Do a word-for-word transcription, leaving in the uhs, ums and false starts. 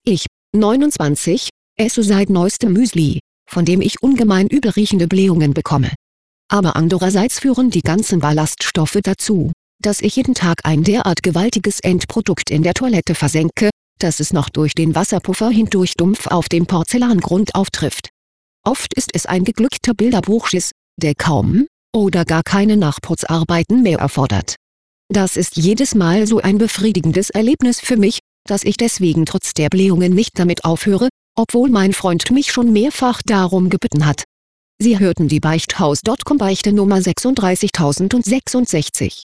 Ich, neunundzwanzig, esse seit neuestem Müsli, von dem ich ungemein übelriechende Blähungen bekomme. Aber andererseits führen die ganzen Ballaststoffe dazu, dass ich jeden Tag ein derart gewaltiges Endprodukt in der Toilette versenke, dass es noch durch den Wasserpuffer hindurch dumpf auf dem Porzellangrund auftrifft. Oft ist es ein geglückter Bilderbuchschiss, der kaum oder gar keine Nachputzarbeiten mehr erfordert. Das ist jedes Mal so ein befriedigendes Erlebnis für mich, dass ich deswegen trotz der Blähungen nicht damit aufhöre, obwohl mein Freund mich schon mehrfach darum gebeten hat. Sie hörten die Beichthaus Punkt com Beichte Nummer sechsunddreißigtausendsechsundsechzig.